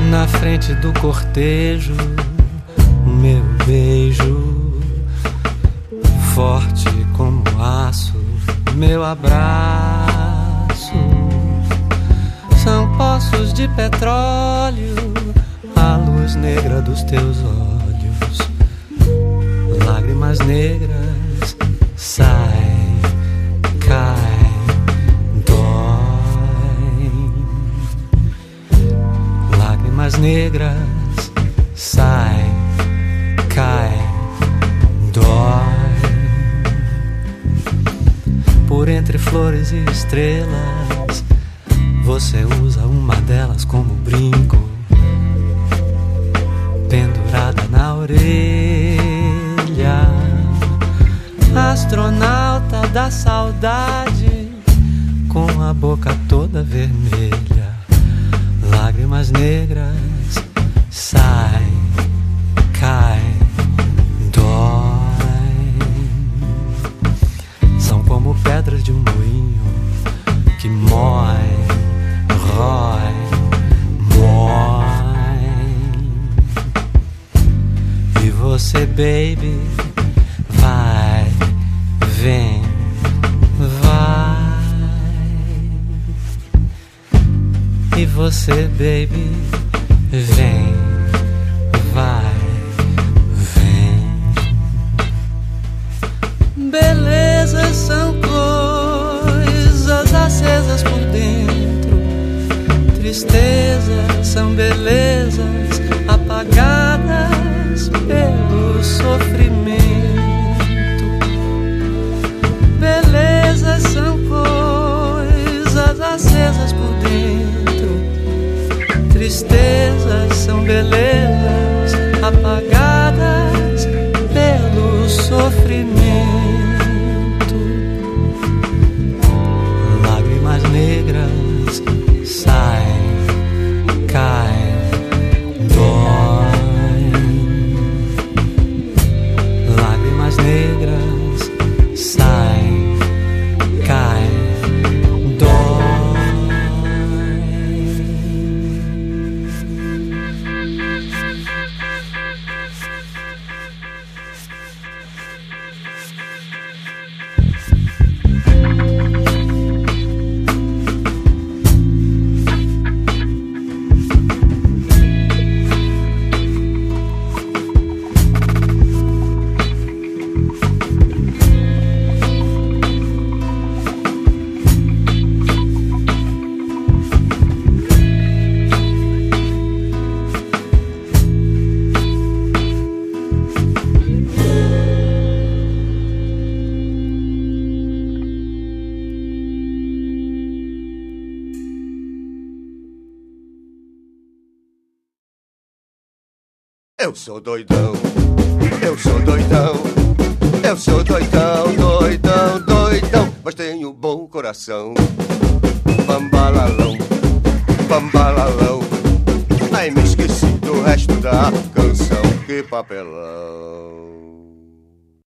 Na frente do cortejo, meu beijo, forte como aço, meu abraço. São poços de petróleo, a luz negra dos teus olhos. Lágrimas negras saem, caem, doem. Lágrimas negras saem, caem, doem. Por entre flores e estrelas, você usa uma delas como brinco, pendurada na orelha. Astronauta da saudade, com a boca toda vermelha. Lágrimas negras saem, caem, doem. São como pedras de um moinho que moem, rói, moem. E você, baby, vai, vem, vai. E você, baby, vem, vai, vem. Belezas são coisas acesas por dentro. Tristezas são belezas apagadas pelo sofrimento. Belezas são coisas acesas por dentro. Tristezas são belezas apagadas pelo sofrimento. Lágrimas negras saem, caem, doem. Lágrimas negras saem, caem, doem. Eu sou doidão, eu sou doidão, eu sou doidão, doidão, doidão, mas tenho bom coração. Bambalalão, bambalalão, ai me esqueci do resto da canção, que papelão.